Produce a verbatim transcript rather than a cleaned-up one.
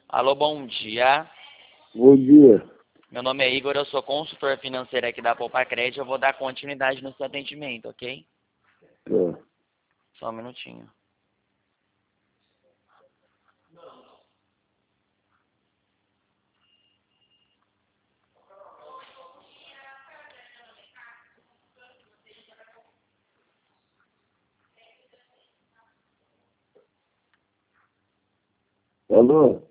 Alô, bom dia. Bom dia. Meu nome é Igor, eu sou consultor financeiro aqui da Poupa Crédito. Eu vou dar continuidade no seu atendimento, ok? Tá. Só um minutinho. Alô?